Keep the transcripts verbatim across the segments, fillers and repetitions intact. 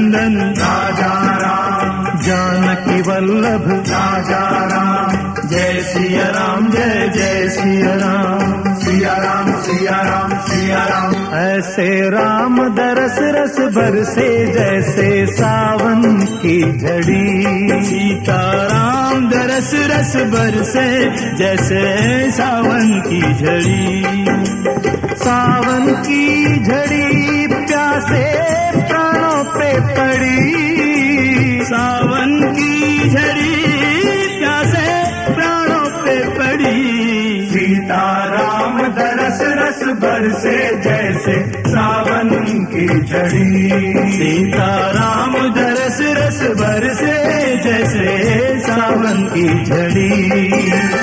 नंदन राजा राम, जानकी वल्लभ राजा राम, जय सिया राम जय जय सिया राम। सिया राम सिया राम सिया राम, ऐसे राम दरस रस बरसे जैसे सावन की झड़ी। सीता राम दरस रस बरसे जैसे सावन की झड़ी। सावन की झड़ी प्यासे प्राणों पे पड़ी। सावन की झड़ी प्यासे प्राणों पे पड़ी। सीता राम दरस रस बरसे जैसे सावन की झड़ी। सीता राम दरस रस बरसे जैसे सावन की झड़ी।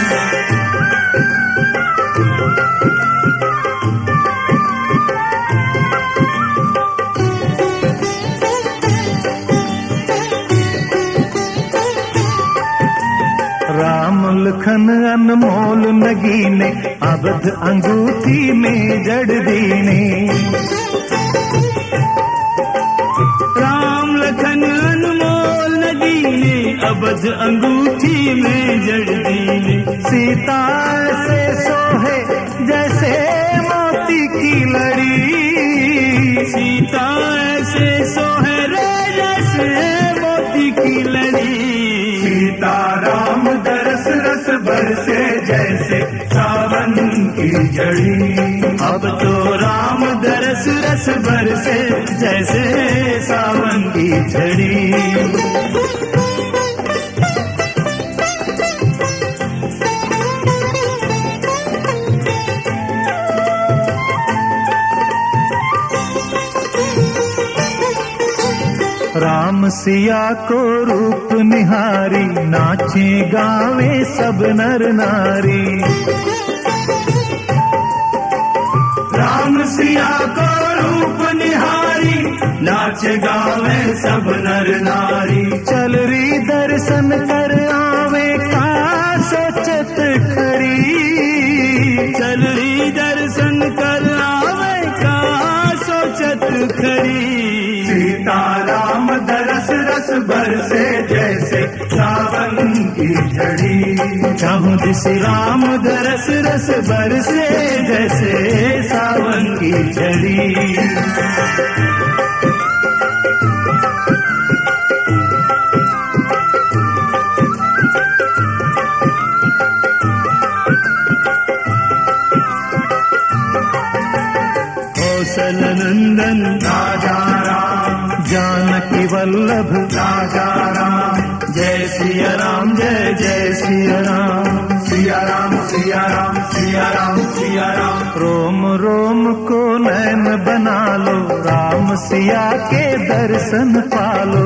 राम लखन अनमोल नगीने अवध अंगूठी में जड़ दीने। राम लखन अनमोल नगीने अवध अंगूठी में जड़ दीने। सीता से सोहे जैसे मोती की लड़ी। सीता ऐसे सोहरे जैसे मोती की लड़ी। सीता राम दरस रस बरसे जैसे सावन की झड़ी। अब तो राम दरस रस बरसे जैसे सावन की झड़ी। राम सिया को रूप निहारी नाचे गावे सब नर नारी। राम सिया को रूप निहारी नाच गावे सब नर नारी। चल री दर्शन कर आवे का सोचत खड़ी। चल री दर्शन कर आवे का सोचत खड़ी। सीता राम दरस रस बरसे जैसे सावन की झड़ी। चाहूं जिस राम दरस रस बरसे जैसे सावन की झड़ी। कौशल नंदन राजा राम, जानकी वल्लभ राजा राम, जय सिया राम जय जय सिया राम। सिया राम सिया राम सिया राम सिया राम, रोम रोम को नैन बना लो राम सिया के दर्शन पालो।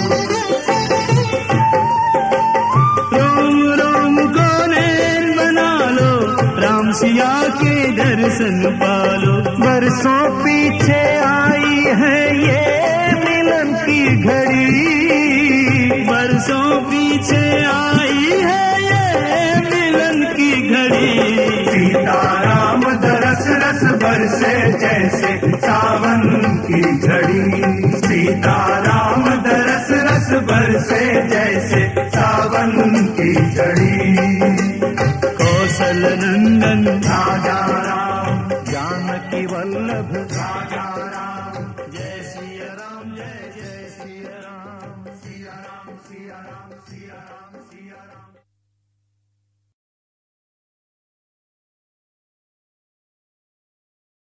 रोम रोम को नैन बना लो राम सिया के दर्शन पालो। बरसों पीछे आई है ये मिलन की घड़ी। बरसों पीछे आई है ये मिलन की घड़ी। सीता राम दरस रस बरसे जैसे सावन की झड़ी। सीता राम दरस रस बरसे जैसे